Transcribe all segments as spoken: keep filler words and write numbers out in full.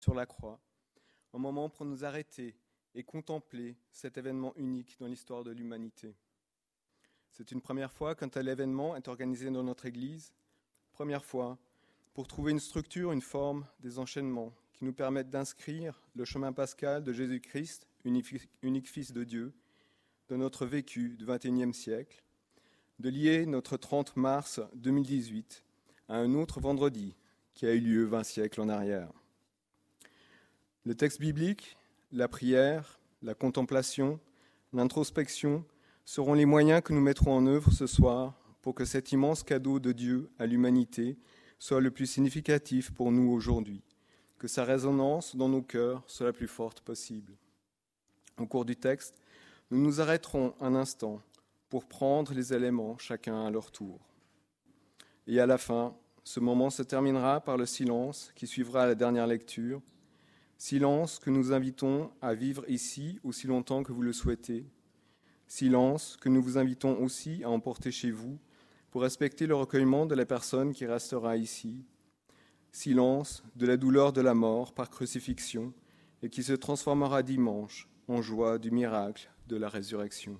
sur la croix, un moment pour nous arrêter et contempler cet événement unique dans l'histoire de l'humanité. C'est une première fois qu'un tel événement est organisé dans notre Église, première fois pour trouver une structure, une forme, des enchaînements qui nous permettent d'inscrire le chemin pascal de Jésus-Christ, unique, unique Fils de Dieu, de notre vécu du vingt et unième siècle, de lier notre trente mars deux mille dix-huit à un autre vendredi qui a eu lieu vingt siècles en arrière. Le texte biblique, la prière, la contemplation, l'introspection seront les moyens que nous mettrons en œuvre ce soir pour que cet immense cadeau de Dieu à l'humanité soit le plus significatif pour nous aujourd'hui, que sa résonance dans nos cœurs soit la plus forte possible. Au cours du texte, nous nous arrêterons un instant pour prendre les éléments chacun à leur tour. Et à la fin, ce moment se terminera par le silence qui suivra la dernière lecture, silence que nous invitons à vivre ici aussi longtemps que vous le souhaitez, silence que nous vous invitons aussi à emporter chez vous pour respecter le recueillement de la personne qui restera ici, silence de la douleur de la mort par crucifixion et qui se transformera dimanche en joie du miracle de la résurrection.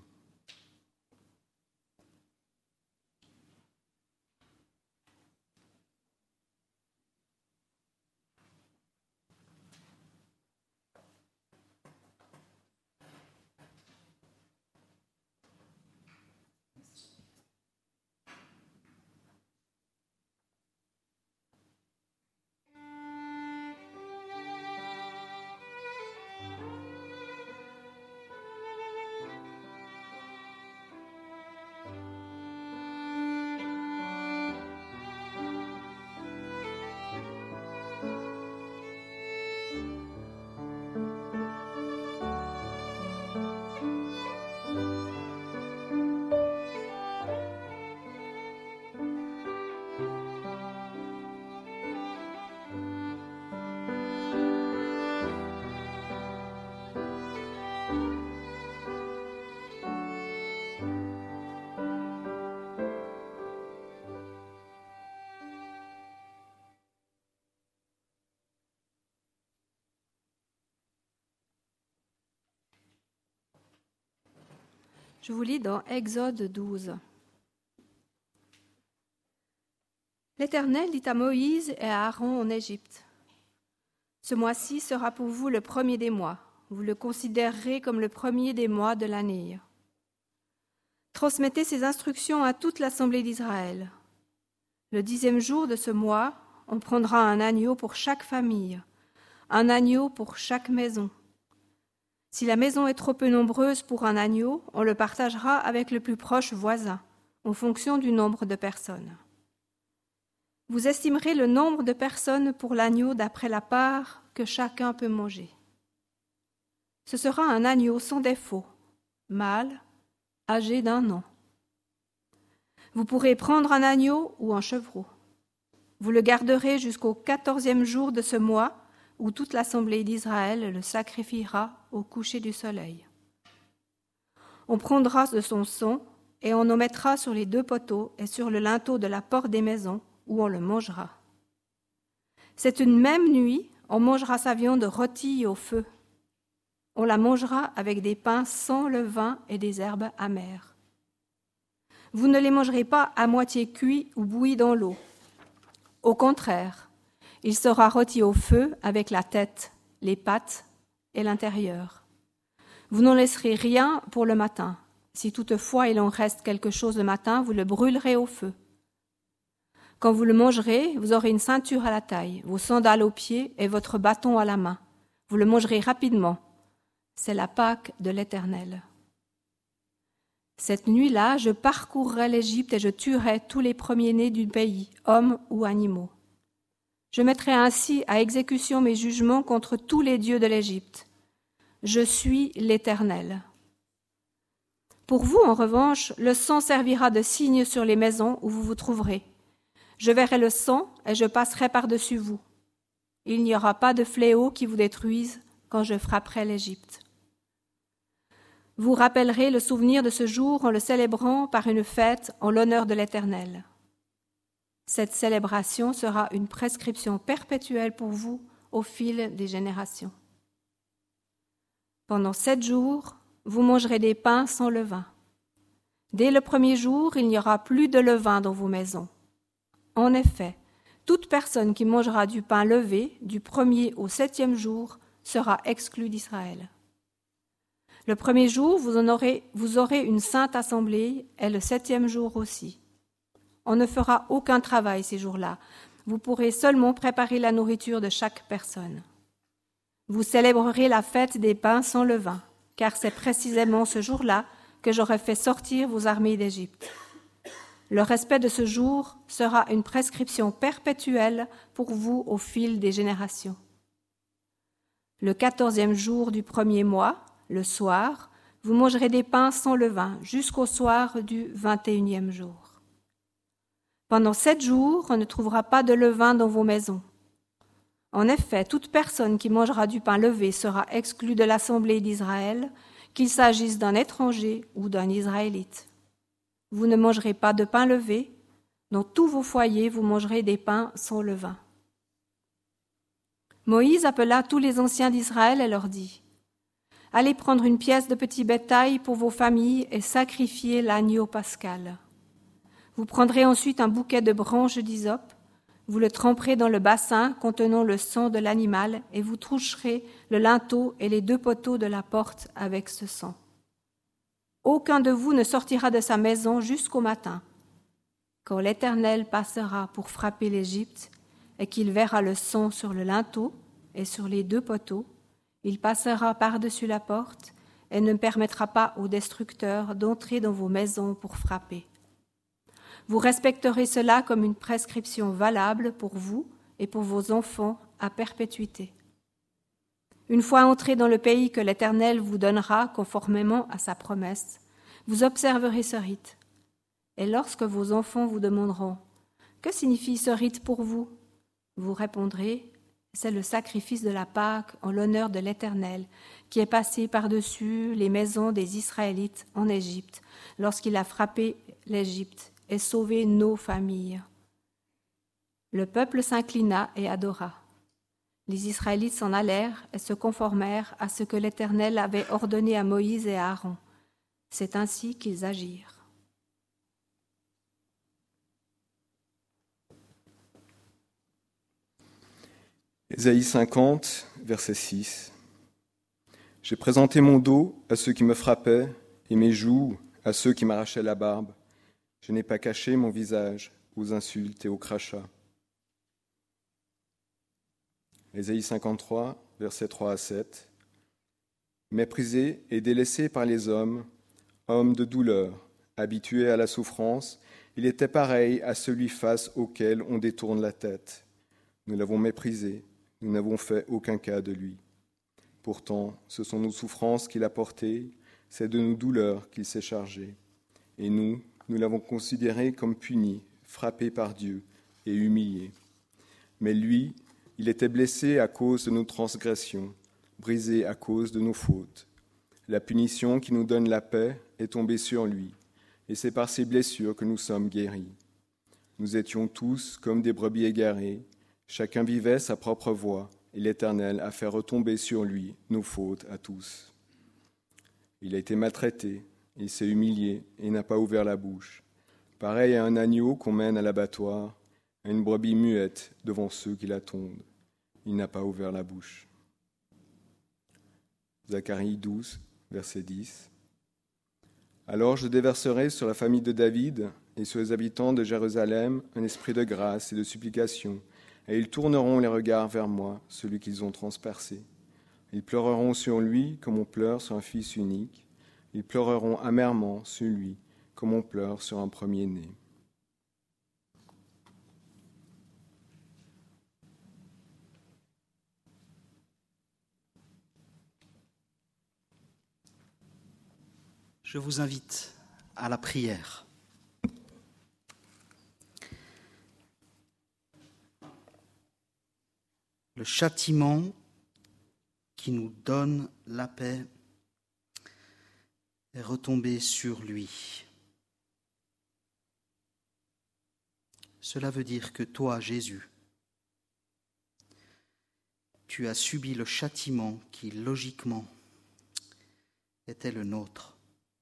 Je vous lis dans Exode douze. L'Éternel dit à Moïse et à Aaron en Égypte : Ce mois-ci sera pour vous le premier des mois. Vous le considérerez comme le premier des mois de l'année. Transmettez ces instructions à toute l'assemblée d'Israël. Le dixième jour de ce mois, on prendra un agneau pour chaque famille, un agneau pour chaque maison. Si la maison est trop peu nombreuse pour un agneau, on le partagera avec le plus proche voisin, en fonction du nombre de personnes. Vous estimerez le nombre de personnes pour l'agneau d'après la part que chacun peut manger. Ce sera un agneau sans défaut, mâle, âgé d'un an. Vous pourrez prendre un agneau ou un chevreau. Vous le garderez jusqu'au quatorzième jour de ce mois, où toute l'assemblée d'Israël le sacrifiera au coucher du soleil. On prendra de son sang et on en mettra sur les deux poteaux et sur le linteau de la porte des maisons, où on le mangera. Cette une même nuit, on mangera sa viande rôtie au feu. On la mangera avec des pains sans levain et des herbes amères. Vous ne les mangerez pas à moitié cuits ou bouillis dans l'eau. Au contraire, il sera rôti au feu avec la tête, les pattes et l'intérieur. Vous n'en laisserez rien pour le matin. Si toutefois il en reste quelque chose le matin, vous le brûlerez au feu. Quand vous le mangerez, vous aurez une ceinture à la taille, vos sandales aux pieds et votre bâton à la main. Vous le mangerez rapidement. C'est la Pâque de l'Éternel. Cette nuit-là, je parcourrai l'Égypte et je tuerai tous les premiers-nés du pays, hommes ou animaux. Je mettrai ainsi à exécution mes jugements contre tous les dieux de l'Égypte. Je suis l'Éternel. Pour vous, en revanche, le sang servira de signe sur les maisons où vous vous trouverez. Je verrai le sang et je passerai par-dessus vous. Il n'y aura pas de fléau qui vous détruise quand je frapperai l'Égypte. Vous rappellerez le souvenir de ce jour en le célébrant par une fête en l'honneur de l'Éternel. Cette célébration sera une prescription perpétuelle pour vous au fil des générations. Pendant sept jours, vous mangerez des pains sans levain. Dès le premier jour, il n'y aura plus de levain dans vos maisons. En effet, toute personne qui mangera du pain levé du premier au septième jour sera exclue d'Israël. Le premier jour, vous, en aurez, vous aurez une sainte assemblée, et le septième jour aussi. On ne fera aucun travail ces jours-là. Vous pourrez seulement préparer la nourriture de chaque personne. Vous célébrerez la fête des pains sans levain, car c'est précisément ce jour-là que j'aurai fait sortir vos armées d'Égypte. Le respect de ce jour sera une prescription perpétuelle pour vous au fil des générations. Le quatorzième jour du premier mois, le soir, vous mangerez des pains sans levain jusqu'au soir du vingt et unième jour. Pendant sept jours, on ne trouvera pas de levain dans vos maisons. En effet, toute personne qui mangera du pain levé sera exclue de l'assemblée d'Israël, qu'il s'agisse d'un étranger ou d'un Israélite. Vous ne mangerez pas de pain levé, dans tous vos foyers vous mangerez des pains sans levain. Moïse appela tous les anciens d'Israël et leur dit : Allez prendre une pièce de petit bétail pour vos familles et sacrifier l'agneau pascal. Vous prendrez ensuite un bouquet de branches d'hysope, vous le tremperez dans le bassin contenant le sang de l'animal et vous toucherez le linteau et les deux poteaux de la porte avec ce sang. Aucun de vous ne sortira de sa maison jusqu'au matin. Quand l'Éternel passera pour frapper l'Égypte et qu'il verra le sang sur le linteau et sur les deux poteaux, il passera par-dessus la porte et ne permettra pas aux destructeurs d'entrer dans vos maisons pour frapper. Vous respecterez cela comme une prescription valable pour vous et pour vos enfants à perpétuité. Une fois entrés dans le pays que l'Éternel vous donnera conformément à sa promesse, vous observerez ce rite. Et lorsque vos enfants vous demanderont « Que signifie ce rite pour vous ?» vous répondrez « C'est le sacrifice de la Pâque en l'honneur de l'Éternel qui est passé par-dessus les maisons des Israélites en Égypte lorsqu'il a frappé l'Égypte et sauvé nos familles. » Le peuple s'inclina et adora. Les Israélites s'en allèrent et se conformèrent à ce que l'Éternel avait ordonné à Moïse et à Aaron. C'est ainsi qu'ils agirent. Ésaïe cinquante, verset six. J'ai présenté mon dos à ceux qui me frappaient et mes joues à ceux qui m'arrachaient la barbe. Je n'ai pas caché mon visage aux insultes et aux crachats. Ésaïe cinquante-trois, versets trois à sept. Méprisé et délaissé par les hommes, homme de douleur, habitué à la souffrance, il était pareil à celui face auquel on détourne la tête. Nous l'avons méprisé, nous n'avons fait aucun cas de lui. Pourtant, ce sont nos souffrances qu'il a portées, c'est de nos douleurs qu'il s'est chargé. Et nous, nous l'avons considéré comme puni, frappé par Dieu et humilié. Mais lui, il était blessé à cause de nos transgressions, brisé à cause de nos fautes. La punition qui nous donne la paix est tombée sur lui, et c'est par ses blessures que nous sommes guéris. Nous étions tous comme des brebis égarées, chacun vivait sa propre voie, et l'Éternel a fait retomber sur lui nos fautes à tous. Il a été maltraité, il s'est humilié et n'a pas ouvert la bouche. Pareil à un agneau qu'on mène à l'abattoir, à une brebis muette devant ceux qui la tondent. Il n'a pas ouvert la bouche. Zacharie douze, verset dix. Alors je déverserai sur la famille de David et sur les habitants de Jérusalem un esprit de grâce et de supplication, et ils tourneront les regards vers moi, celui qu'ils ont transpercé. Ils pleureront sur lui comme on pleure sur un fils unique. Ils pleureront amèrement sur lui comme on pleure sur un premier-né. Je vous invite à la prière. Le châtiment qui nous donne la paix est retombé sur lui. Cela veut dire que toi, Jésus, tu as subi le châtiment qui, logiquement, était le nôtre.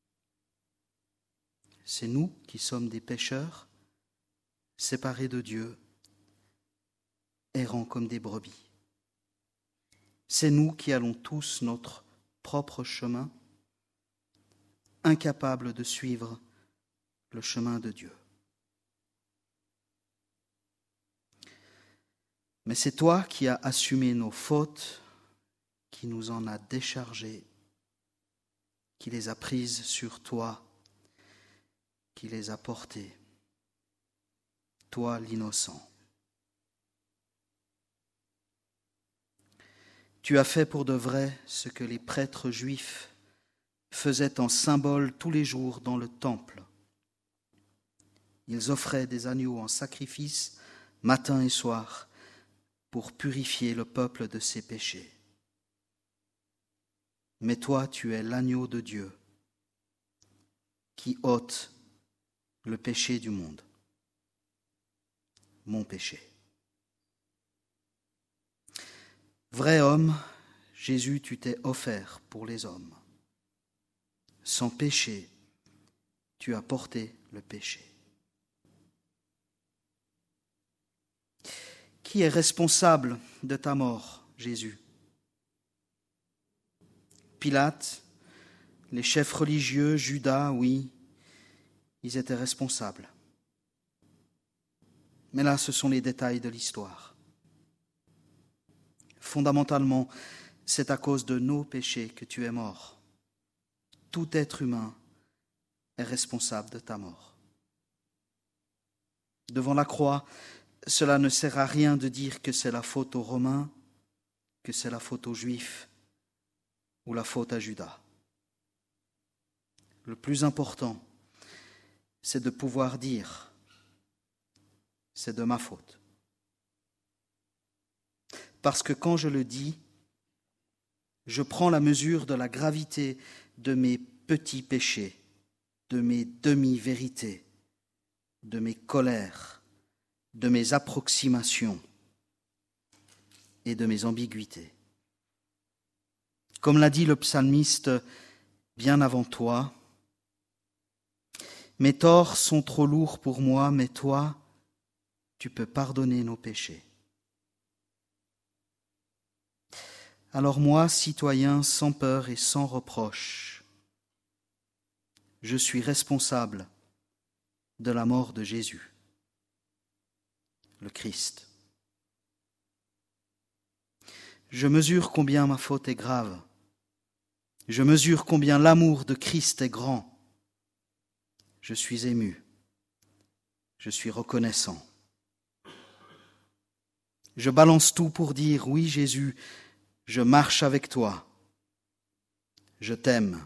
C'est nous qui sommes des pécheurs, séparés de Dieu, errants comme des brebis. C'est nous qui allons tous notre propre chemin, incapables de suivre le chemin de Dieu. Mais c'est toi qui as assumé nos fautes, qui nous en as déchargées, qui les a prises sur toi, qui les a portées, toi l'innocent. Tu as fait pour de vrai ce que les prêtres juifs faisaient en symbole tous les jours dans le temple. Ils offraient des agneaux en sacrifice matin et soir pour purifier le peuple de ses péchés. Mais toi, tu es l'agneau de Dieu qui ôte le péché du monde, mon péché. Vrai homme, Jésus, tu t'es offert pour les hommes. Sans péché, tu as porté le péché. Qui est responsable de ta mort, Jésus? Pilate, les chefs religieux, Judas, oui, ils étaient responsables. Mais là, ce sont les détails de l'histoire. Fondamentalement, c'est à cause de nos péchés que tu es mort. Tout être humain est responsable de ta mort. Devant la croix, cela ne sert à rien de dire que c'est la faute aux Romains, que c'est la faute aux Juifs ou la faute à Judas. Le plus important, c'est de pouvoir dire « c'est de ma faute ». Parce que quand je le dis, je prends la mesure de la gravité de mes petits péchés, de mes demi-vérités, de mes colères, de mes approximations et de mes ambiguïtés. Comme l'a dit le psalmiste bien avant toi, « Mes torts sont trop lourds pour moi, mais toi, tu peux pardonner nos péchés. » Alors moi, citoyen sans peur et sans reproche, je suis responsable de la mort de Jésus, le Christ. Je mesure combien ma faute est grave. Je mesure combien l'amour de Christ est grand. Je suis ému. Je suis reconnaissant. Je balance tout pour dire, oui Jésus, je marche avec toi. Je t'aime.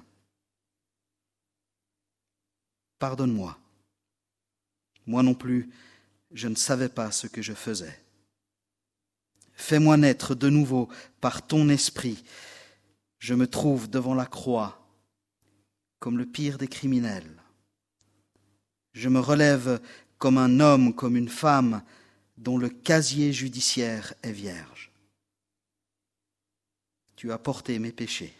Pardonne-moi. Moi non plus, je ne savais pas ce que je faisais. Fais-moi naître de nouveau par ton esprit. Je me trouve devant la croix comme le pire des criminels. Je me relève comme un homme, comme une femme dont le casier judiciaire est vierge. Tu as porté mes péchés.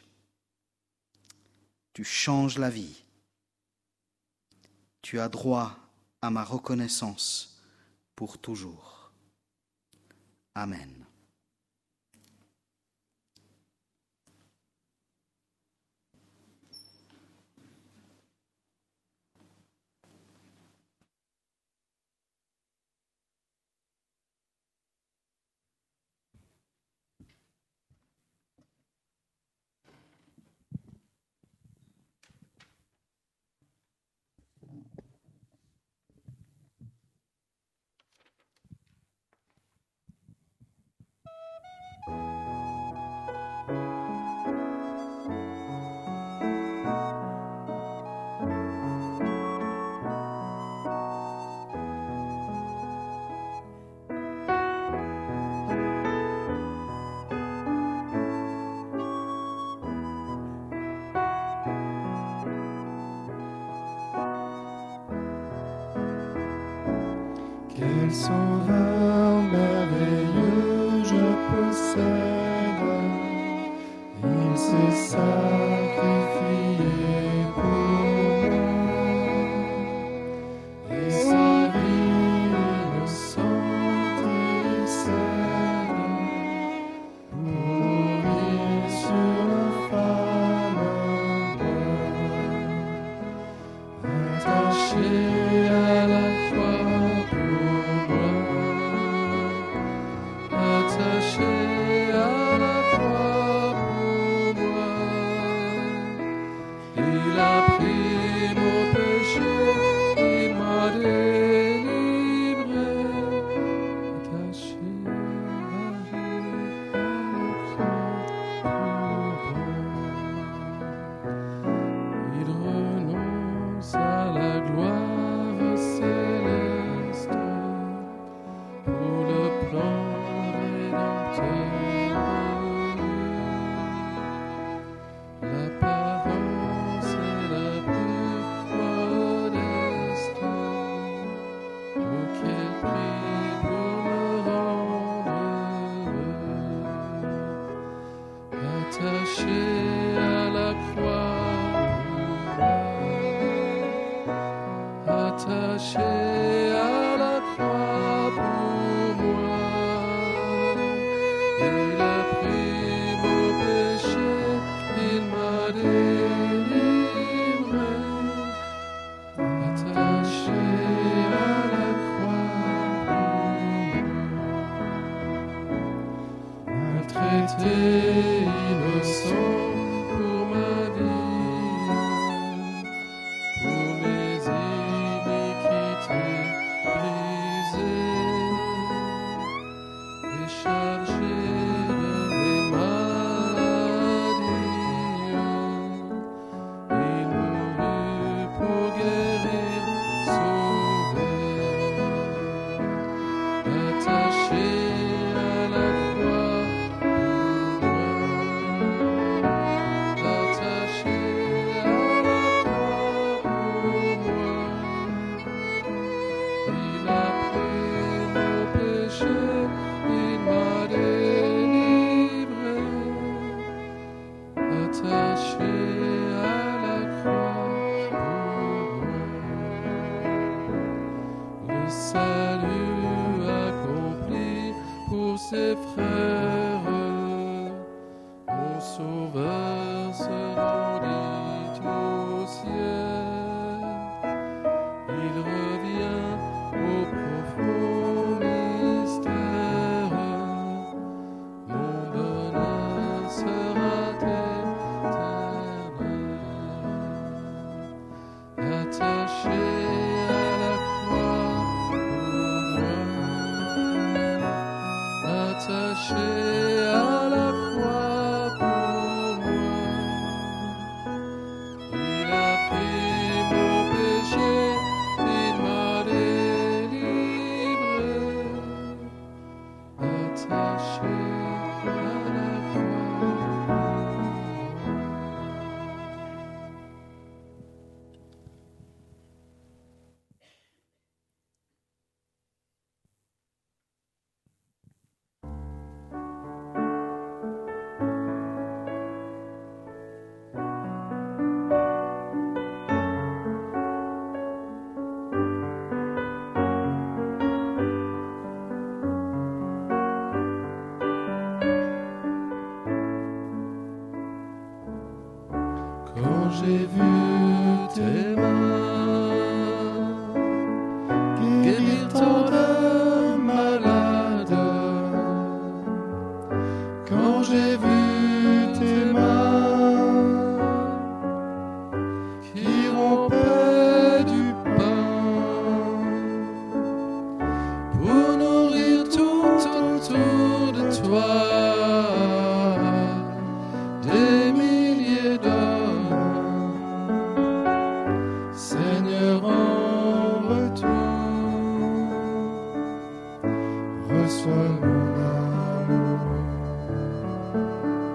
Tu changes la vie. Tu as droit à ma reconnaissance pour toujours. Amen. Quel sauveur merveilleux je possède. J'ai vu tes mains guérir tant de malades. Quand j'ai vu tes mains qui rompaient du pain pour nourrir tout autour de toi. Reçois mon amour.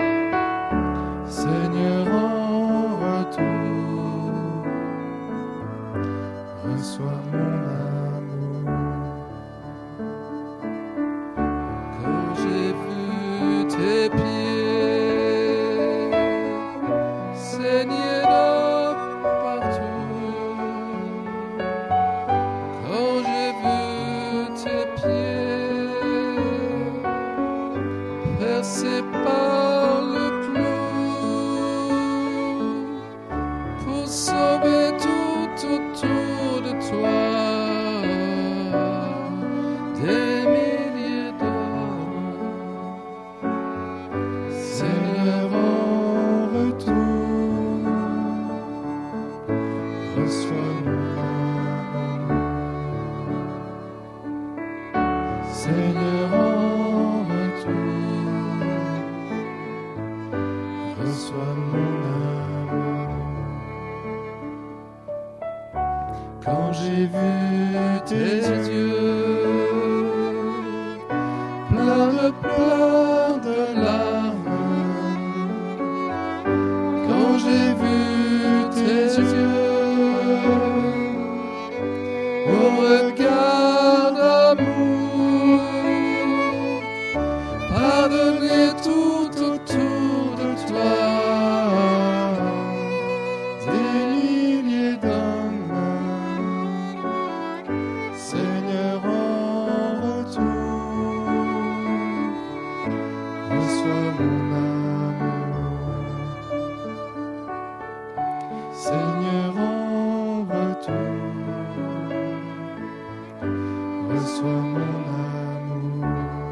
reçois mon amour. Quand j'ai vu tes yeux, plein de pleurs, de larmes, quand j'ai vu tes yeux, au regard d'amour, pardonner tout autour de toi, des milliers d'hommes, Seigneur, en retour, reçois mon amour. Seigneur, en retour, reçois mon amour.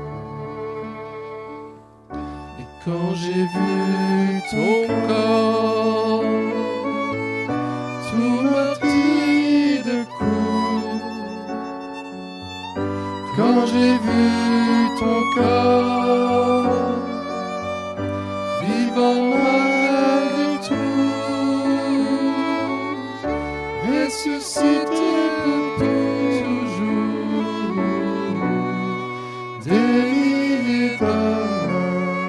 Et quand j'ai vu ton corps, tout meurtri de coups, quand j'ai vu ton corps, vivant malgré tout, ressuscité pour toujours, des milliers d'hommes,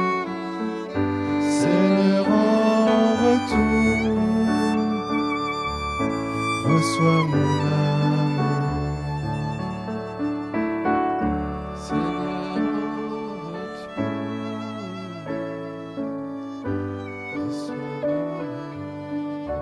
Seigneur, en retour, reçois mon amour. Seigneur, en retour, reçois mon amour.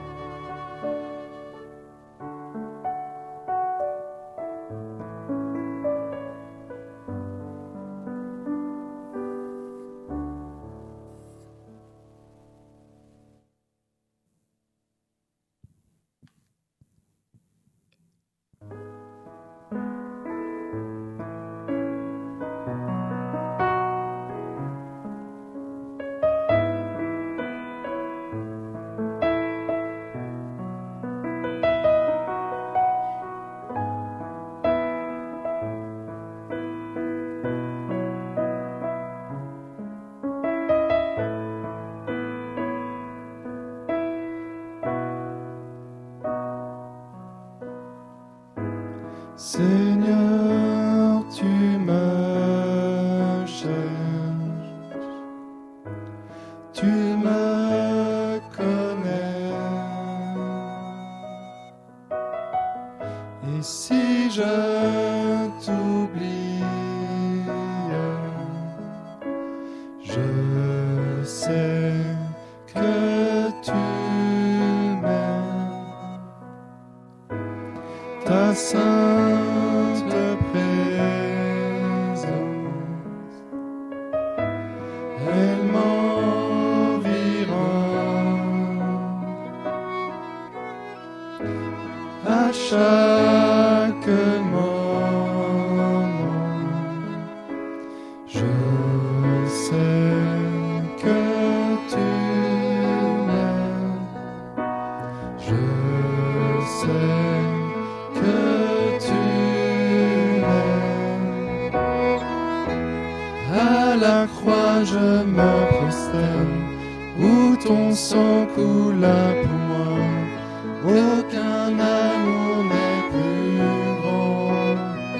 Seigneur, tu me cherches, tu me connais. Et si je t'oublie, je sais que tu m'aimes. Ta sainte présence, elle m'environne. À chaque moment, je sais que tu m'aimes. Je sais que tu m'aimes. À la croix je me prosterne, où ton sang coula pour moi. Aucun amour n'est plus grand.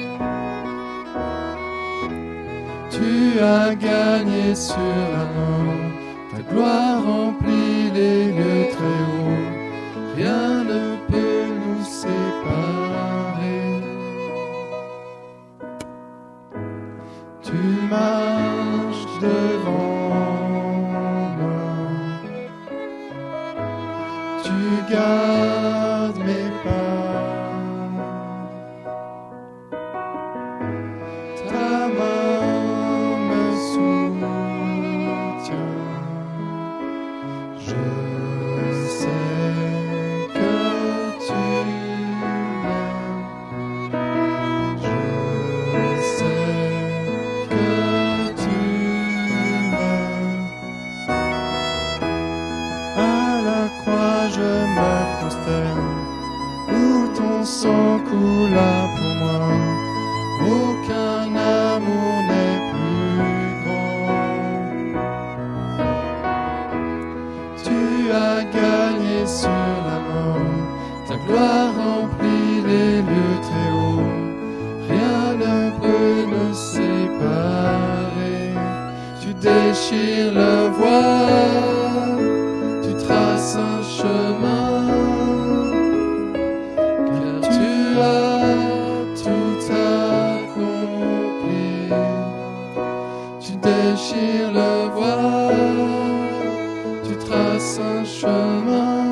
Tu as gagné sur la mort, ta gloire remplit les lieux très hauts. Rien ne peut nous séparer. Tu marches devant moi, tu gardes mes pas, ta main me soutient. Je sais que tu m'aimes. Je sais que tu m'aimes. À la croix je me prosterne, où ton sang coula pour moi. Aucun amour n'est plus grand. gloire remplit les lieux très hauts, rien ne peut nous séparer. Tu déchires le voile, tu traces un chemin, car tu as tout accompli. Tu déchires le voile, tu traces un chemin,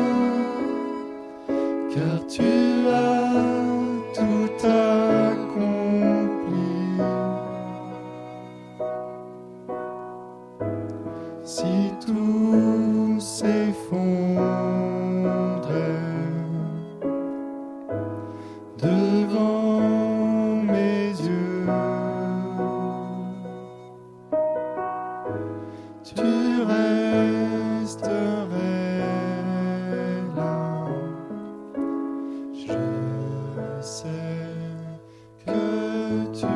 car tu as tout accompli. Si tout s'effondrait devant mes yeux, tu resterais là. Je sais que tu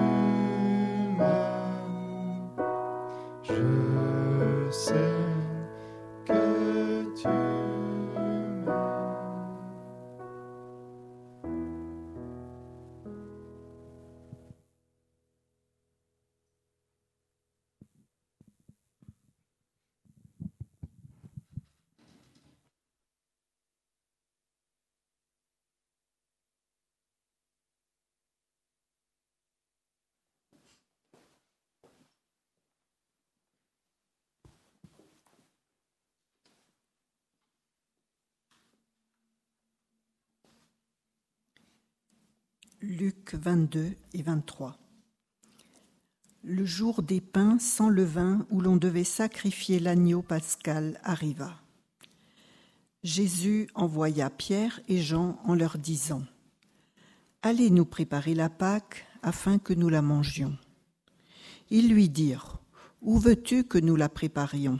m'aimes. Je sais que tu m'aimes. Luc vingt-deux et vingt-trois. Le jour des pains sans levain où l'on devait sacrifier l'agneau pascal arriva. Jésus envoya Pierre et Jean en leur disant : « Allez nous préparer la Pâque afin que nous la mangions. » Ils lui dirent : « Où veux-tu que nous la préparions ? »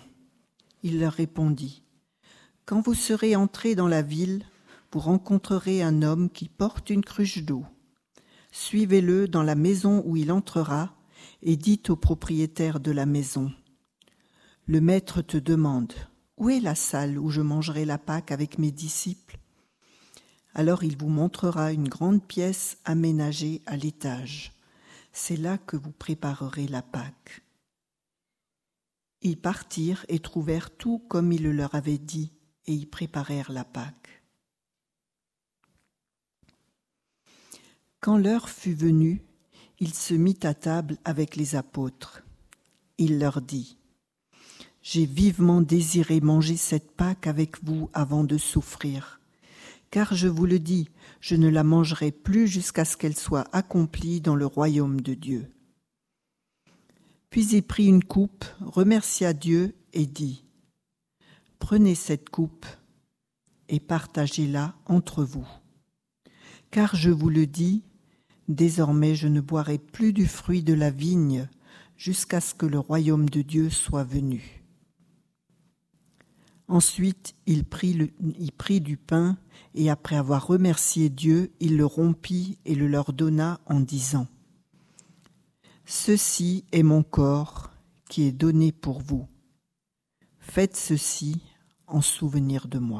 Il leur répondit : « Quand vous serez entrés dans la ville, vous rencontrerez un homme qui porte une cruche d'eau. Suivez-le dans la maison où il entrera et dites au propriétaire de la maison : Le maître te demande : Où est la salle où je mangerai la Pâque avec mes disciples ? Alors il vous montrera une grande pièce aménagée à l'étage. C'est là que vous préparerez la Pâque. Ils partirent et trouvèrent tout comme il le leur avait dit, et y préparèrent la Pâque. Quand l'heure fut venue, il se mit à table avec les apôtres. Il leur dit : « J'ai vivement désiré manger cette Pâque avec vous avant de souffrir, car je vous le dis, je ne la mangerai plus jusqu'à ce qu'elle soit accomplie dans le royaume de Dieu. » Puis il prit une coupe, remercia Dieu et dit : « Prenez cette coupe et partagez-la entre vous. Car je vous le dis, désormais je ne boirai plus du fruit de la vigne jusqu'à ce que le royaume de Dieu soit venu. » Ensuite, il prit, le, il prit du pain et après avoir remercié Dieu, il le rompit et le leur donna en disant : « Ceci est mon corps qui est donné pour vous. Faites ceci en souvenir de moi. »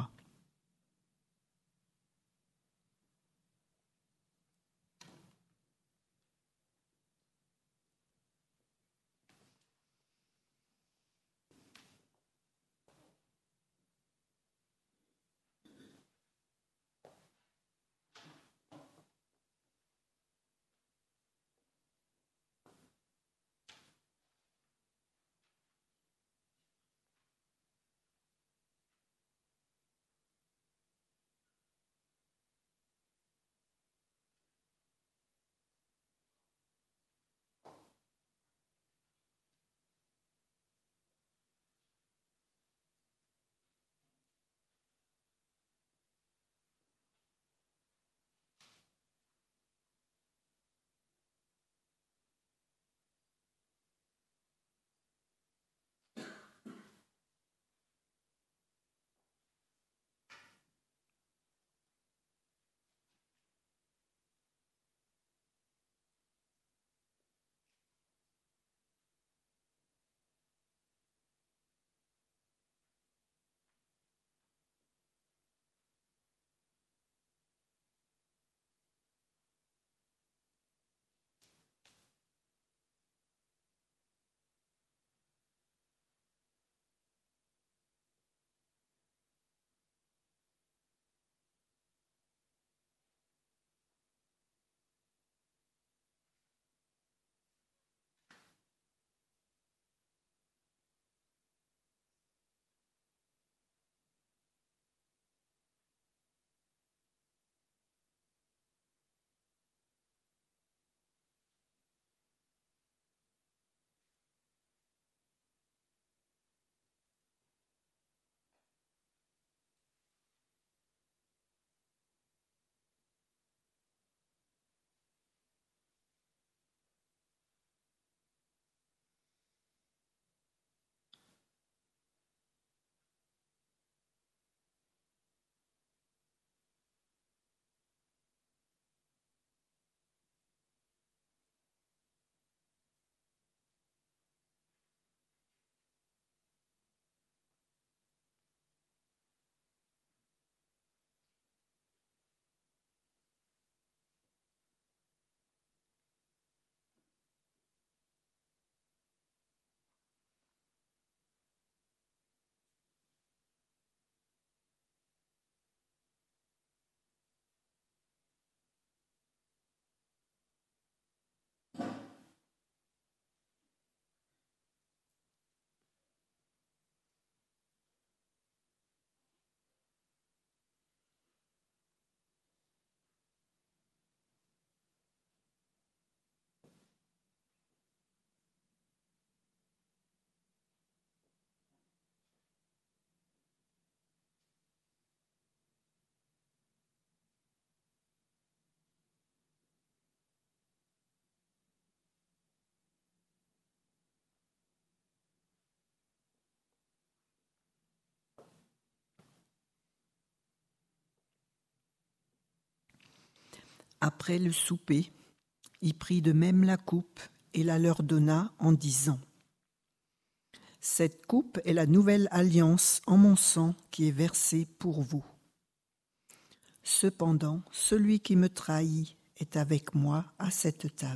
Après le souper, il prit de même la coupe et la leur donna en disant : « Cette coupe est la nouvelle alliance en mon sang qui est versée pour vous. Cependant, celui qui me trahit est avec moi à cette table. »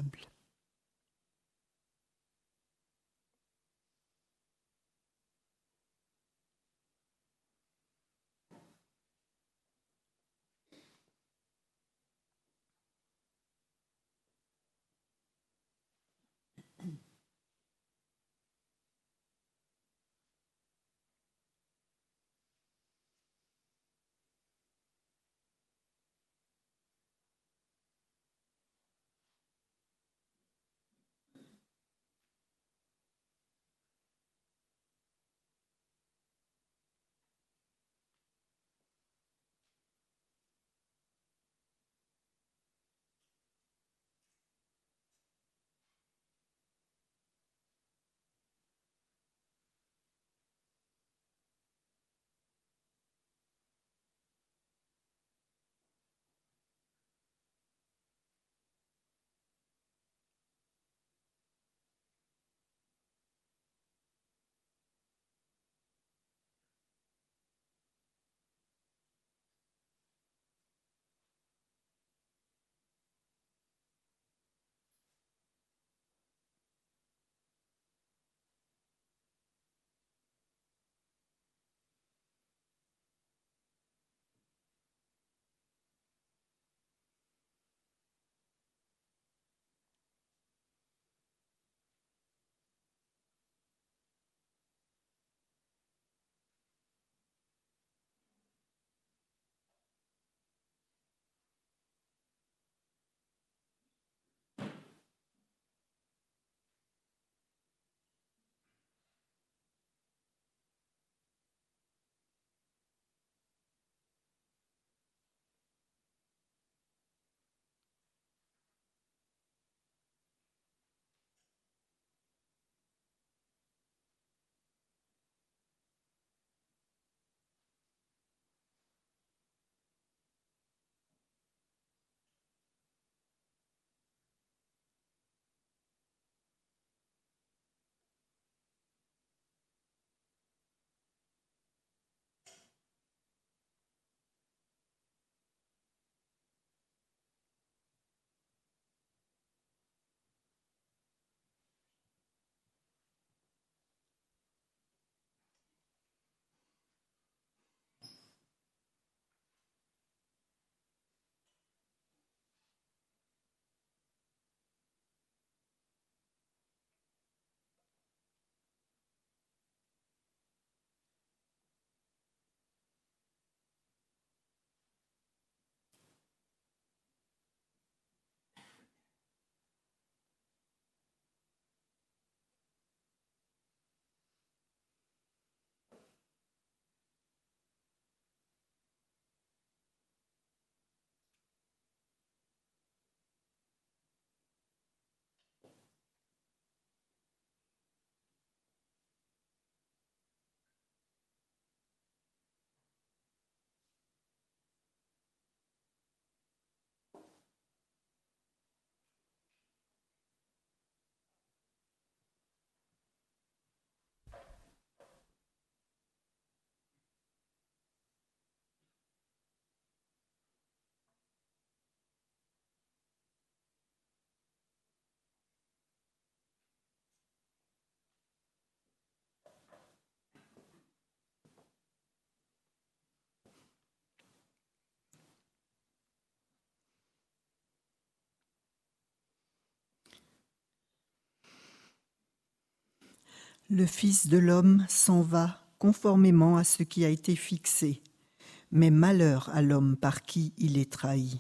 Le Fils de l'homme s'en va conformément à ce qui a été fixé, mais malheur à l'homme par qui il est trahi.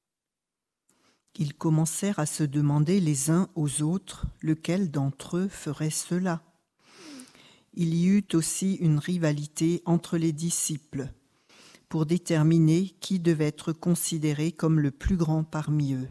Ils commencèrent à se demander les uns aux autres lequel d'entre eux ferait cela. Il y eut aussi une rivalité entre les disciples pour déterminer qui devait être considéré comme le plus grand parmi eux.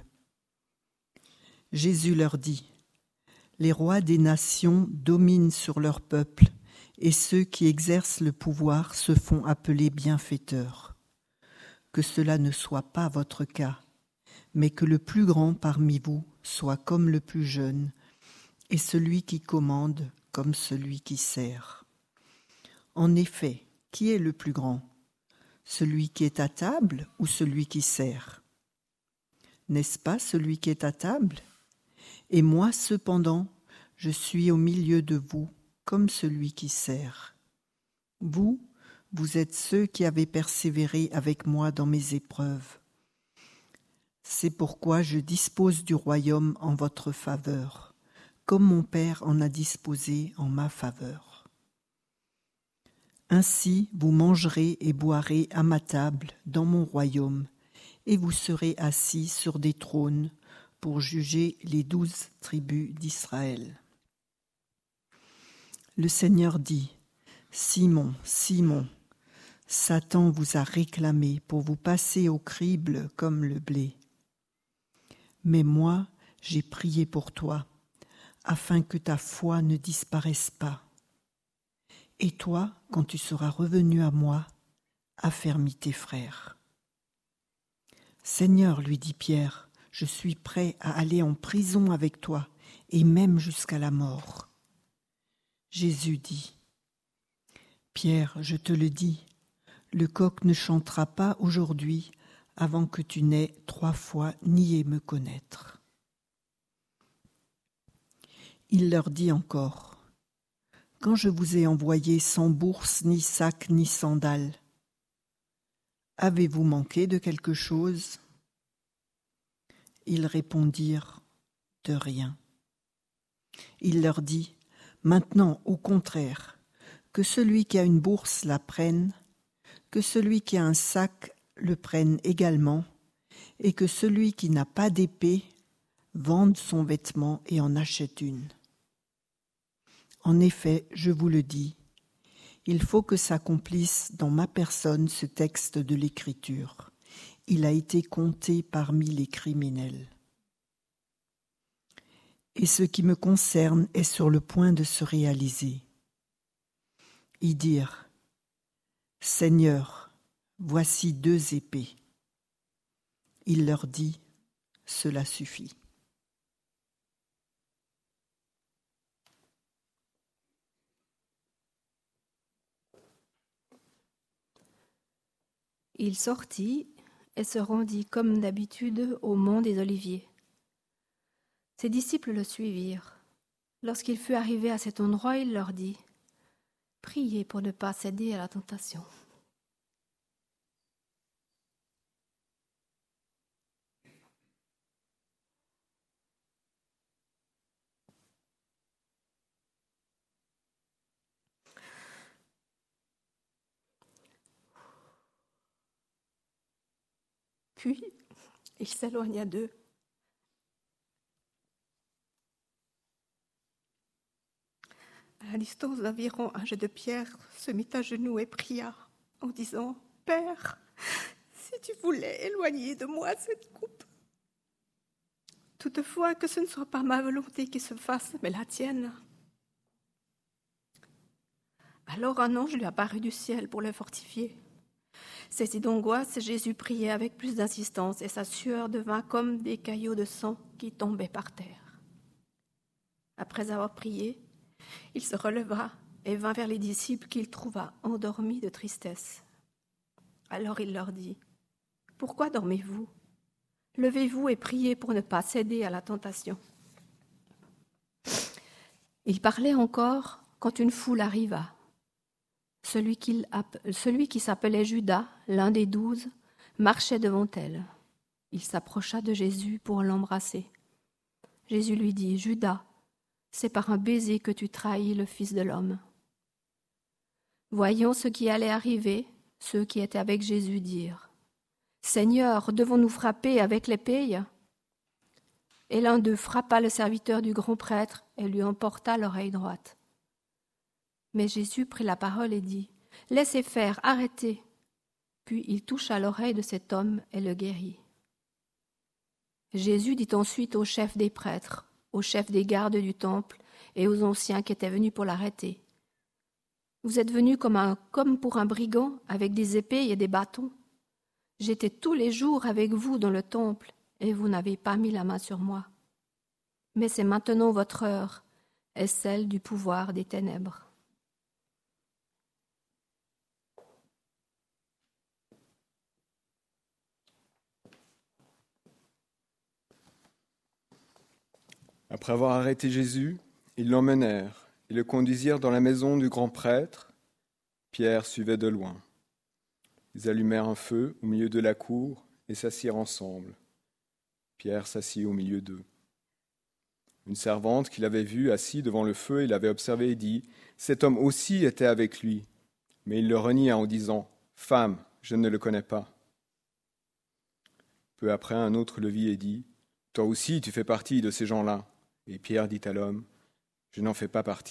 Jésus leur dit : « Les rois des nations dominent sur leur peuple, et ceux qui exercent le pouvoir se font appeler bienfaiteurs. Que cela ne soit pas votre cas, mais que le plus grand parmi vous soit comme le plus jeune, et celui qui commande comme celui qui sert. En effet, qui est le plus grand ? Celui qui est à table ou celui qui sert ? N'est-ce pas celui qui est à table ? Et moi, cependant, je suis au milieu de vous comme celui qui sert. Vous, vous êtes ceux qui avez persévéré avec moi dans mes épreuves. C'est pourquoi je dispose du royaume en votre faveur, comme mon Père en a disposé en ma faveur. Ainsi vous mangerez et boirez à ma table dans mon royaume, et vous serez assis sur des trônes pour juger les douze tribus d'Israël. Le Seigneur dit, « Simon, Simon, Satan vous a réclamé pour vous passer au crible comme le blé. Mais moi, j'ai prié pour toi, afin que ta foi ne disparaisse pas. Et toi, quand tu seras revenu à moi, affermis tes frères. » Seigneur, lui dit Pierre, je suis prêt à aller en prison avec toi, et même jusqu'à la mort. Jésus dit, Pierre, je te le dis, le coq ne chantera pas aujourd'hui avant que tu n'aies trois fois nié me connaître. Il leur dit encore, quand je vous ai envoyé sans bourse, ni sac, ni sandales, avez-vous manqué de quelque chose ? Ils répondirent, de rien. Il leur dit, maintenant, au contraire, que celui qui a une bourse la prenne, que celui qui a un sac le prenne également, et que celui qui n'a pas d'épée vende son vêtement et en achète une. En effet, je vous le dis, il faut que s'accomplisse dans ma personne ce texte de l'Écriture. Il a été compté parmi les criminels. Et ce qui me concerne est sur le point de se réaliser. Ils dirent, Seigneur, voici deux épées. Il leur dit, cela suffit. Il sortit et se rendit comme d'habitude au mont des Oliviers. Ses disciples le suivirent. Lorsqu'il fut arrivé à cet endroit, il leur dit, « Priez pour ne pas céder à la tentation. » Puis, il s'éloigna d'eux. À la distance d'environ un jet de pierre, se mit à genoux et pria, en disant, « Père, si tu voulais éloigner de moi cette coupe. Toutefois, que ce ne soit pas ma volonté qui se fasse, mais la tienne. » Alors un ange lui apparut du ciel pour le fortifier. Saisi d'angoisse, Jésus priait avec plus d'insistance et sa sueur devint comme des caillots de sang qui tombaient par terre. Après avoir prié, il se releva et vint vers les disciples qu'il trouva endormis de tristesse. Alors il leur dit, « Pourquoi dormez-vous ? Levez-vous et priez pour ne pas céder à la tentation. » Il parlait encore quand une foule arriva. Celui qui, celui qui s'appelait Judas, l'un des douze, marchait devant elle. Il s'approcha de Jésus pour l'embrasser. Jésus lui dit, « Judas, c'est par un baiser que tu trahis le Fils de l'homme. » Voyant ce qui allait arriver, ceux qui étaient avec Jésus dirent, « Seigneur, devons-nous frapper avec l'épée ?» Et l'un d'eux frappa le serviteur du grand prêtre et lui emporta l'oreille droite. Mais Jésus prit la parole et dit, « Laissez faire, arrêtez. » Puis il toucha l'oreille de cet homme et le guérit. Jésus dit ensuite aux chefs des prêtres, aux chefs des gardes du temple et aux anciens qui étaient venus pour l'arrêter. « Vous êtes venus comme, un, comme pour un brigand, avec des épées et des bâtons. J'étais tous les jours avec vous dans le temple, et vous n'avez pas mis la main sur moi. Mais c'est maintenant votre heure, et celle du pouvoir des ténèbres. Après avoir arrêté Jésus, ils l'emmenèrent et le conduisirent dans la maison du grand prêtre. Pierre suivait de loin. Ils allumèrent un feu au milieu de la cour et s'assirent ensemble. Pierre s'assit au milieu d'eux. Une servante qui l'avait vu assis devant le feu et l'avait observé et dit « Cet homme aussi était avec lui. » Mais il le renia en disant « Femme, je ne le connais pas. » Peu après, un autre le vit et dit « Toi aussi, tu fais partie de ces gens-là. » Et Pierre dit à l'homme « Je n'en fais pas partie. »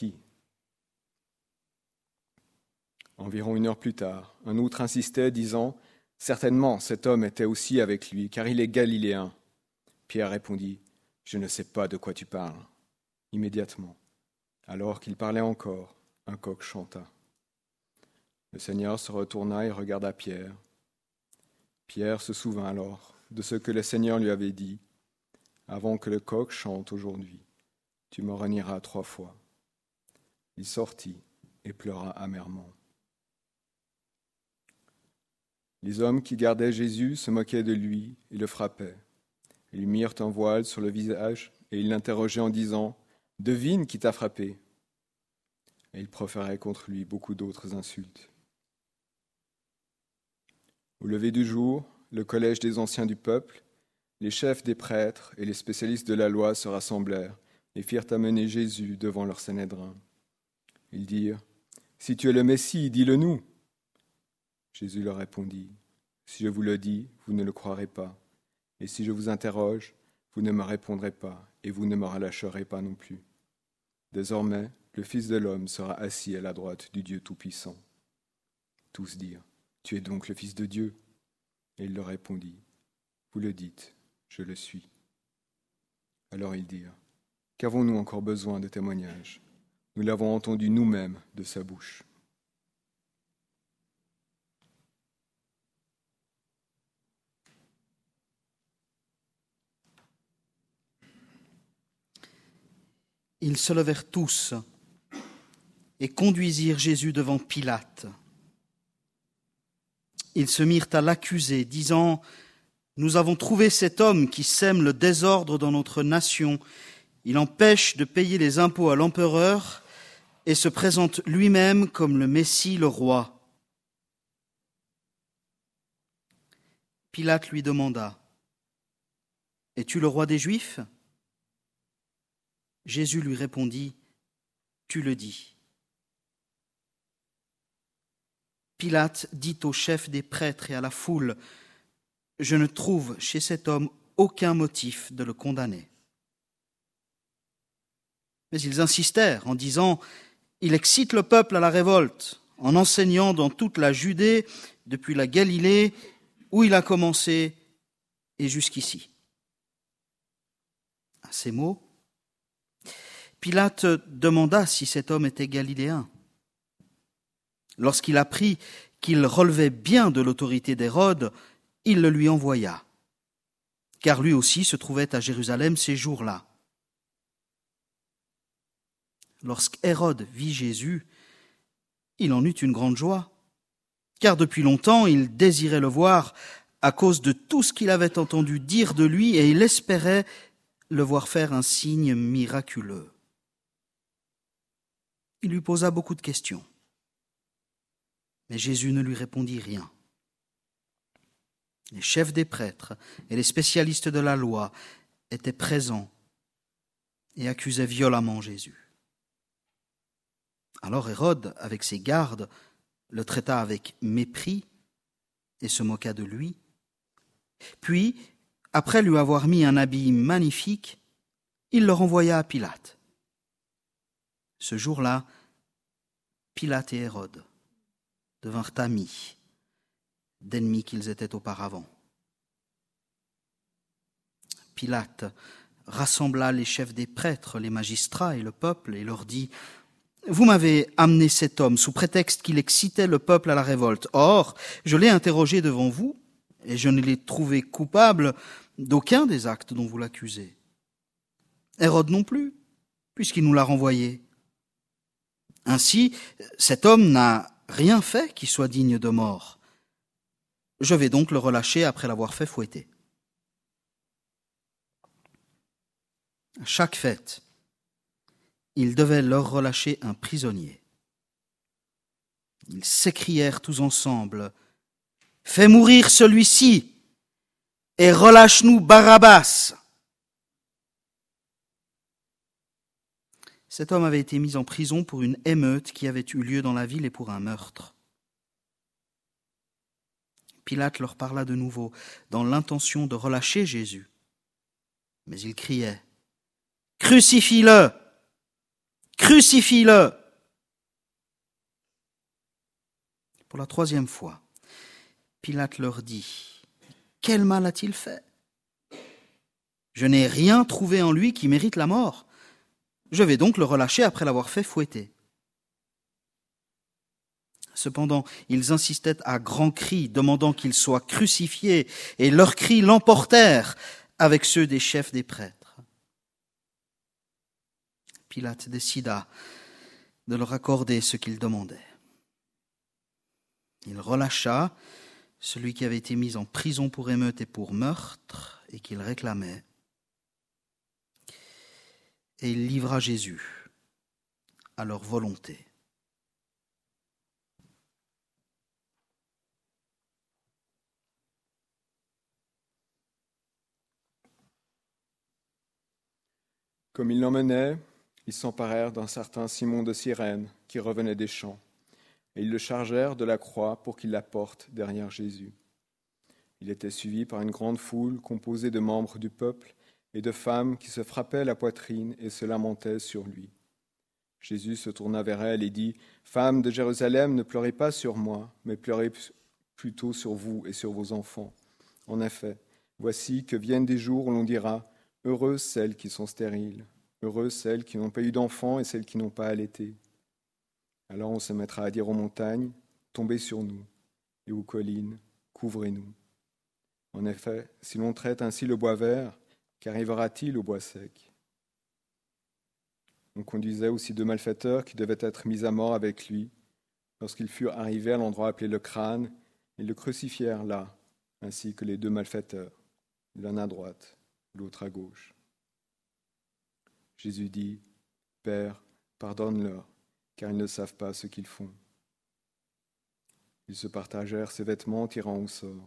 Environ une heure plus tard, un autre insistait, disant « Certainement, cet homme était aussi avec lui, car il est galiléen. » Pierre répondit « Je ne sais pas de quoi tu parles. » Immédiatement, alors qu'il parlait encore, un coq chanta. Le Seigneur se retourna et regarda Pierre. Pierre se souvint alors de ce que le Seigneur lui avait dit « Avant que le coq chante aujourd'hui, tu me renieras trois fois. » Il sortit et pleura amèrement. Les hommes qui gardaient Jésus se moquaient de lui et le frappaient. Ils lui mirent un voile sur le visage et ils l'interrogeaient en disant « Devine qui t'a frappé !» Et ils proféraient contre lui beaucoup d'autres insultes. Au lever du jour, le collège des anciens du peuple, les chefs des prêtres et les spécialistes de la loi se rassemblèrent et firent amener Jésus devant leur Sanhédrin. Ils dirent « Si tu es le Messie, dis-le-nous !» Jésus leur répondit « Si je vous le dis, vous ne le croirez pas. Et si je vous interroge, vous ne me répondrez pas, et vous ne me relâcherez pas non plus. Désormais, le Fils de l'homme sera assis à la droite du Dieu Tout-Puissant. » Tous dirent « Tu es donc le Fils de Dieu ?» Et il leur répondit « Vous le dites, je le suis. » Alors ils dirent « Qu'avons-nous encore besoin de témoignages ? Nous l'avons entendu nous-mêmes de sa bouche. » Ils se levèrent tous et conduisirent Jésus devant Pilate. Ils se mirent à l'accuser, disant « Nous avons trouvé cet homme qui sème le désordre dans notre nation. Il empêche de payer les impôts à l'empereur et se présente lui-même comme le Messie, le roi. » Pilate lui demanda « Es-tu le roi des Juifs ?» Jésus lui répondit « Tu le dis. » Pilate dit au chef des prêtres et à la foule « Je ne trouve chez cet homme aucun motif de le condamner. » Mais ils insistèrent en disant « Il excite le peuple à la révolte, en enseignant dans toute la Judée, depuis la Galilée, où il a commencé, et jusqu'ici. » À ces mots, Pilate demanda si cet homme était galiléen. Lorsqu'il apprit qu'il relevait bien de l'autorité d'Hérode, il le lui envoya, car lui aussi se trouvait à Jérusalem ces jours-là. Lorsqu'Hérode vit Jésus, il en eut une grande joie, car depuis longtemps il désirait le voir à cause de tout ce qu'il avait entendu dire de lui, et il espérait le voir faire un signe miraculeux. Il lui posa beaucoup de questions, mais Jésus ne lui répondit rien. Les chefs des prêtres et les spécialistes de la loi étaient présents et accusaient violemment Jésus. Alors Hérode, avec ses gardes, le traita avec mépris et se moqua de lui. Puis, après lui avoir mis un habit magnifique, il le renvoya à Pilate. Ce jour-là, Pilate et Hérode devinrent amis, d'ennemis qu'ils étaient auparavant. Pilate rassembla les chefs des prêtres, les magistrats et le peuple et leur dit « Vous m'avez amené cet homme sous prétexte qu'il excitait le peuple à la révolte. Or, je l'ai interrogé devant vous et je ne l'ai trouvé coupable d'aucun des actes dont vous l'accusez. Hérode non plus, puisqu'il nous l'a renvoyé. Ainsi, cet homme n'a rien fait qui soit digne de mort. Je vais donc le relâcher après l'avoir fait fouetter. À chaque fête, il devait leur relâcher un prisonnier. Ils s'écrièrent tous ensemble, « Fais mourir celui-ci et relâche-nous Barabbas !» Cet homme avait été mis en prison pour une émeute qui avait eu lieu dans la ville et pour un meurtre. Pilate leur parla de nouveau dans l'intention de relâcher Jésus. Mais ils criaient, « Crucifie-le ! Crucifie-le » Pour la troisième fois, Pilate leur dit, « Quel mal a-t-il fait ? Je n'ai rien trouvé en lui qui mérite la mort. Je vais donc le relâcher après l'avoir fait fouetter. » Cependant, ils insistaient à grands cris, demandant qu'il soit crucifié, et leurs cris l'emportèrent avec ceux des chefs des prêtres. Pilate décida de leur accorder ce qu'ils demandaient. Il relâcha celui qui avait été mis en prison pour émeute et pour meurtre, et qu'il réclamait, et il livra Jésus à leur volonté. Comme ils l'emmenaient, ils s'emparèrent d'un certain Simon de Cyrène qui revenait des champs, et ils le chargèrent de la croix pour qu'il la porte derrière Jésus. Il était suivi par une grande foule composée de membres du peuple et de femmes qui se frappaient la poitrine et se lamentaient sur lui. Jésus se tourna vers elles et dit, « Femmes de Jérusalem, ne pleurez pas sur moi, mais pleurez plutôt sur vous et sur vos enfants. En effet, voici que viennent des jours où l'on dira, « Heureuses celles qui sont stériles, heureuses celles qui n'ont pas eu d'enfants et celles qui n'ont pas allaité. » Alors on se mettra à dire aux montagnes, « Tombez sur nous, et aux collines, couvrez-nous. » En effet, si l'on traite ainsi le bois vert, qu'arrivera-t-il au bois sec ? On conduisait aussi deux malfaiteurs qui devaient être mis à mort avec lui. Lorsqu'ils furent arrivés à l'endroit appelé le crâne, ils le crucifièrent là, ainsi que les deux malfaiteurs, l'un à droite, l'autre à gauche. Jésus dit, « Père, pardonne-leur, car ils ne savent pas ce qu'ils font. » Ils se partagèrent ses vêtements, tirant au sort.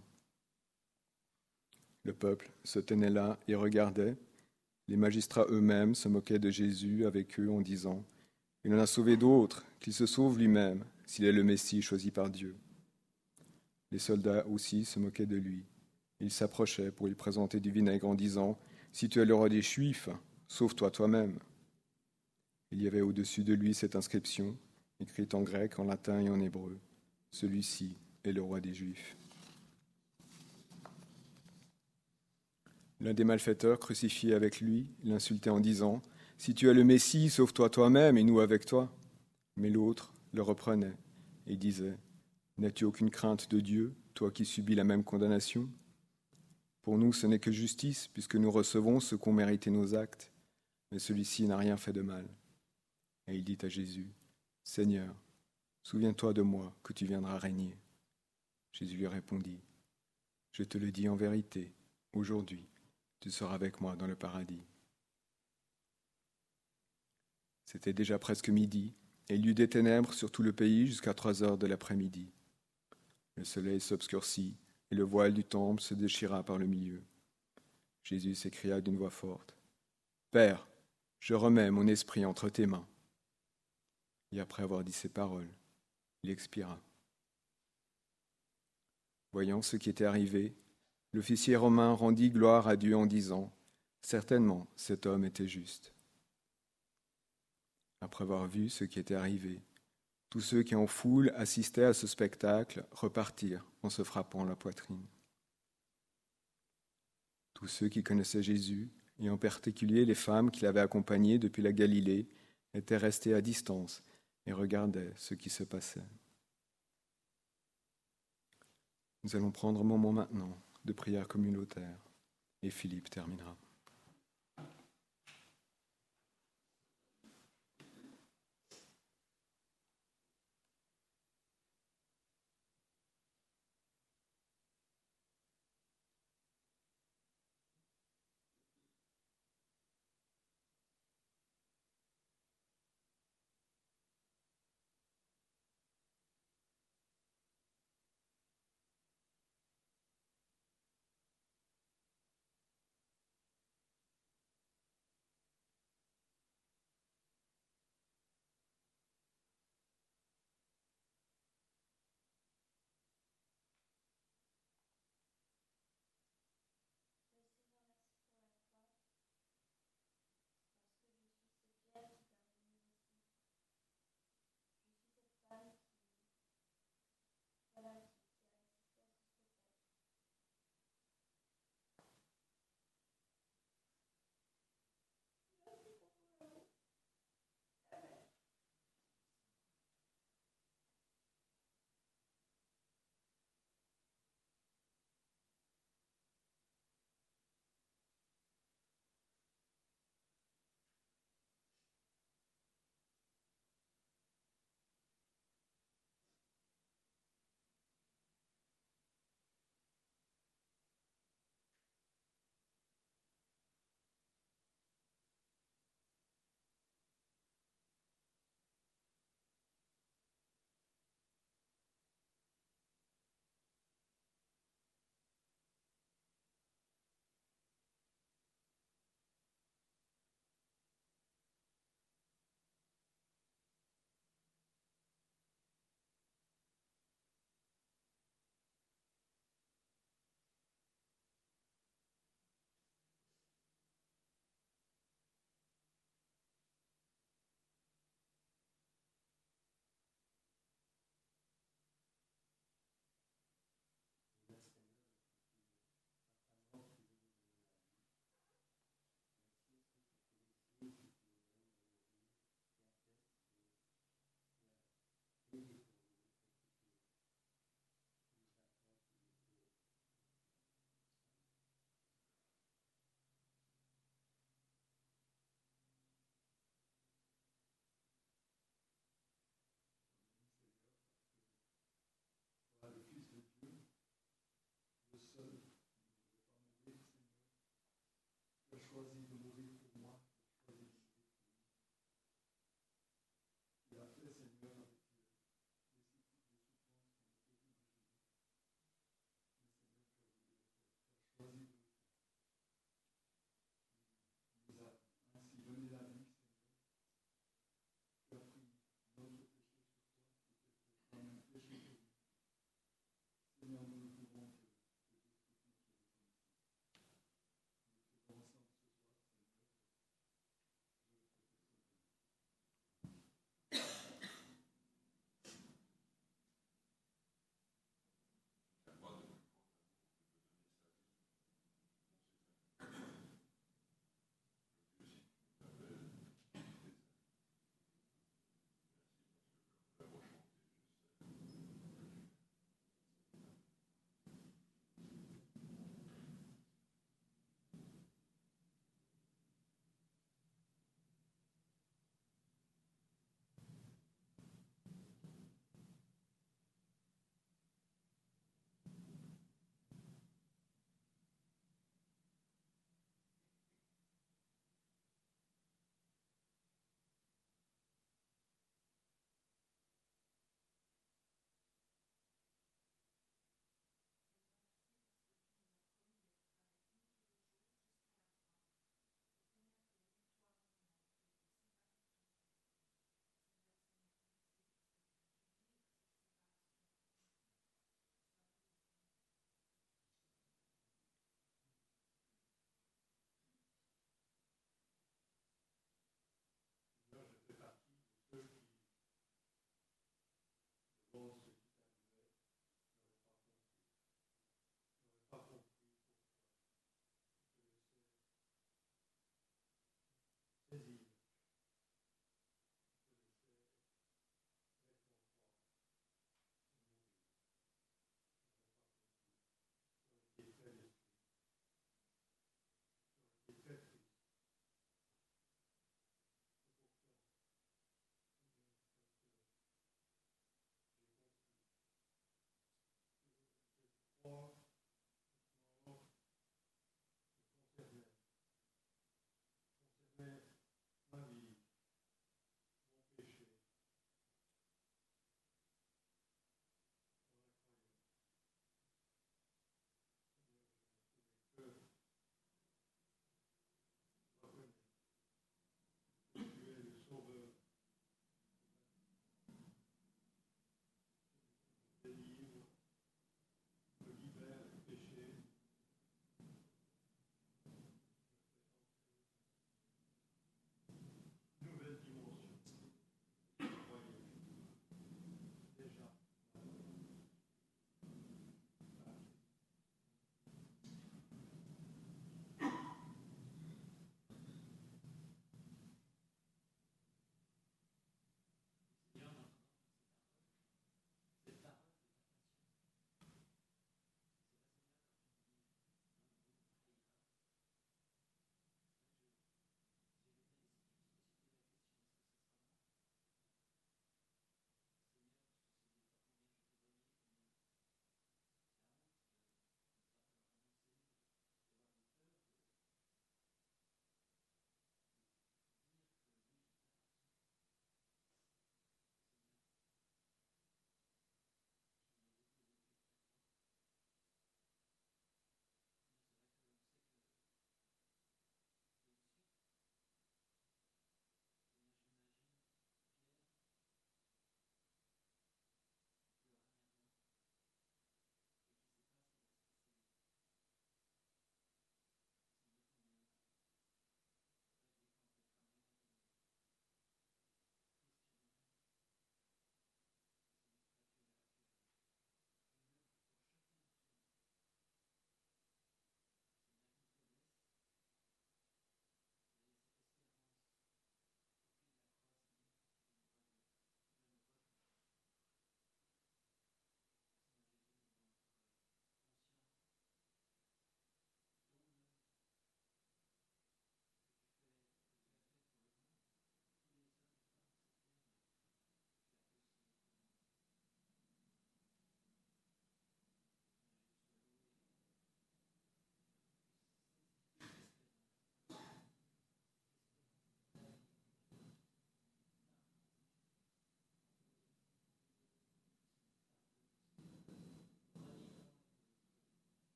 Le peuple se tenait là et regardait. Les magistrats eux-mêmes se moquaient de Jésus avec eux en disant, « Il en a sauvé d'autres, qu'il se sauve lui-même, s'il est le Messie choisi par Dieu. » Les soldats aussi se moquaient de lui. Ils s'approchaient pour lui présenter du vinaigre en disant, « Si tu es le roi des Juifs, sauve-toi toi-même. » Il y avait au-dessus de lui cette inscription, écrite en grec, en latin et en hébreu. « Celui-ci est le roi des Juifs. » L'un des malfaiteurs crucifié avec lui l'insultait en disant, « Si tu es le Messie, sauve-toi toi-même et nous avec toi. » Mais l'autre le reprenait et disait, « N'as-tu aucune crainte de Dieu, toi qui subis la même condamnation ? Pour nous, ce n'est que justice, puisque nous recevons ce qu'ont mérité nos actes, mais celui-ci n'a rien fait de mal. » Et il dit à Jésus, « Seigneur, souviens-toi de moi que tu viendras régner. » Jésus lui répondit, « Je te le dis en vérité, aujourd'hui, tu seras avec moi dans le paradis. » C'était déjà presque midi, et il y eut des ténèbres sur tout le pays jusqu'à trois heures de l'après-midi. Le soleil s'obscurcit, et le voile du temple se déchira par le milieu. Jésus s'écria d'une voix forte, « Père, je remets mon esprit entre tes mains. » Et après avoir dit ces paroles, il expira. Voyant ce qui était arrivé, l'officier romain rendit gloire à Dieu en disant, « Certainement, cet homme était juste. » Après avoir vu ce qui était arrivé, tous ceux qui en foule assistaient à ce spectacle repartirent en se frappant la poitrine. Tous ceux qui connaissaient Jésus, et en particulier les femmes qui l'avaient accompagné depuis la Galilée, étaient restés à distance et regardaient ce qui se passait. Nous allons prendre un moment maintenant de prière communautaire et Philippe terminera.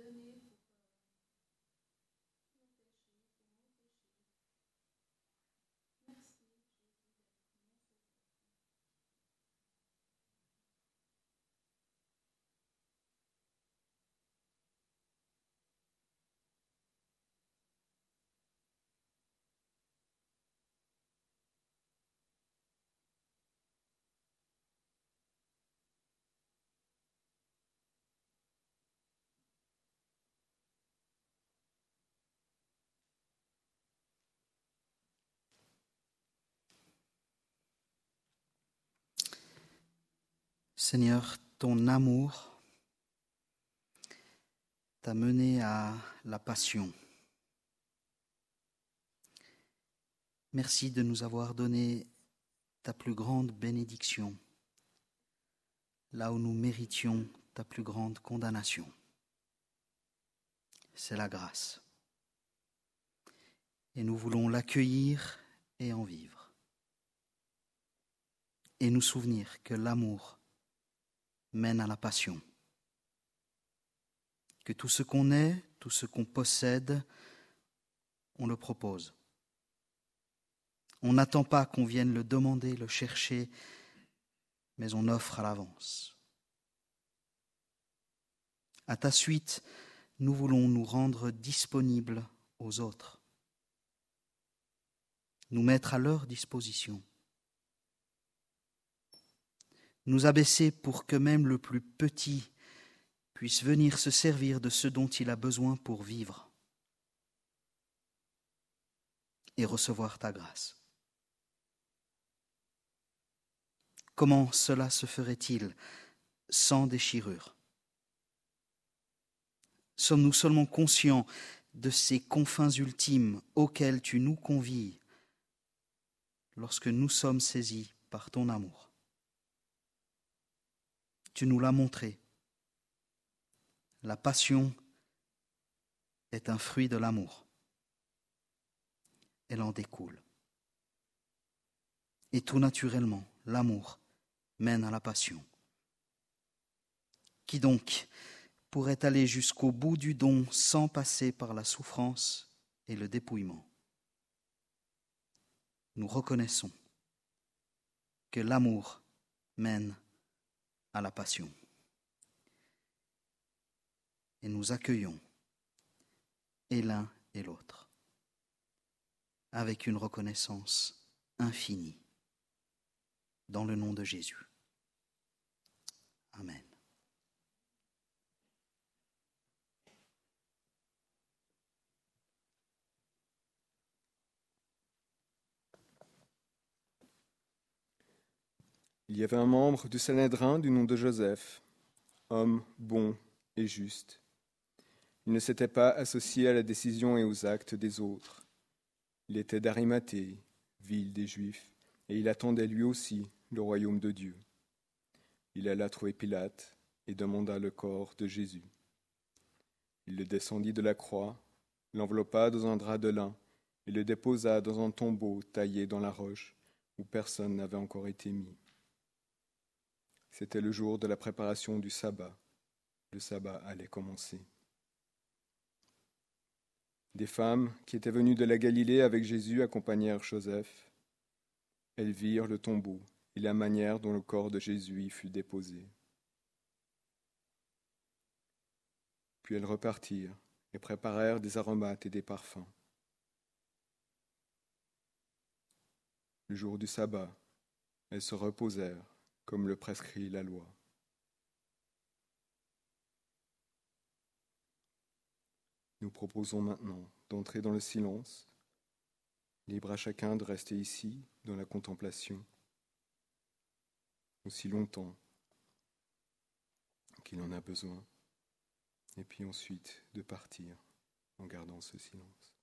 Seigneur, ton amour t'a mené à la passion. Merci de nous avoir donné ta plus grande bénédiction, là où nous méritions ta plus grande condamnation. C'est la grâce. Et nous voulons l'accueillir et en vivre. Et nous souvenir que l'amour mène à la passion. Que tout ce qu'on est, tout ce qu'on possède, on le propose. On n'attend pas qu'on vienne le demander, le chercher, mais on offre à l'avance. À ta suite, nous voulons nous rendre disponibles aux autres, nous mettre à leur disposition, nous abaisser pour que même le plus petit puisse venir se servir de ce dont il a besoin pour vivre et recevoir ta grâce. Comment cela se ferait-il sans déchirure? Sommes-nous seulement conscients de ces confins ultimes auxquels tu nous convies lorsque nous sommes saisis par ton amour? Tu nous l'as montré. La passion est un fruit de l'amour. Elle en découle. Et tout naturellement, l'amour mène à la passion. Qui donc pourrait aller jusqu'au bout du don sans passer par la souffrance et le dépouillement? Nous reconnaissons que l'amour mène à la passion. Et nous accueillons et l'un et l'autre avec une reconnaissance infinie dans le nom de Jésus. Amen. Il y avait un membre du Sanhédrin du nom de Joseph, homme bon et juste. Il ne s'était pas associé à la décision et aux actes des autres. Il était d'Arimathée, ville des Juifs, et il attendait lui aussi le royaume de Dieu. Il alla trouver Pilate et demanda le corps de Jésus. Il le descendit de la croix, l'enveloppa dans un drap de lin et le déposa dans un tombeau taillé dans la roche où personne n'avait encore été mis. C'était le jour de la préparation du sabbat. Le sabbat allait commencer. Des femmes qui étaient venues de la Galilée avec Jésus accompagnèrent Joseph. Elles virent le tombeau et la manière dont le corps de Jésus y fut déposé. Puis elles repartirent et préparèrent des aromates et des parfums. Le jour du sabbat, elles se reposèrent comme le prescrit la loi. Nous proposons maintenant d'entrer dans le silence, libre à chacun de rester ici dans la contemplation aussi longtemps qu'il en a besoin, et puis ensuite de partir en gardant ce silence.